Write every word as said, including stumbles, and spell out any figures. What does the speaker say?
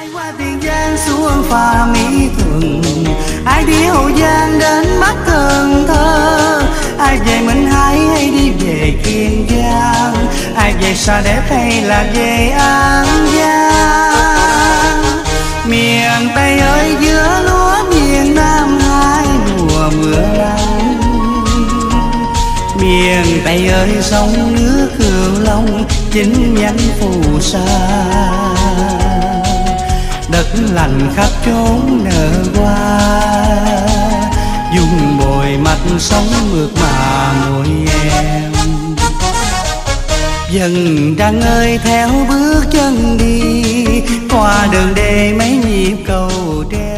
ai qua Tiền Giang xuống Phà Mỹ Thuận, ai đi Hậu Giang đến mắt Cần Thơ, ai về Minh Hải hay đi về Kiên Giang, ai về Sa Đéc hay là về An Giang. Miền Tây ơi giữa lúa miền Nam hai mùa mưa nắng, miền Tây ơi sông nước Cửu Long chính nhánh phù sa, đất lành khắp chốn nở hoa, dùng bồi mặt sông mượt mà mùi em. Dần trăng ơi theo bước chân đi, qua đường đê mấy nhịp cầu tre.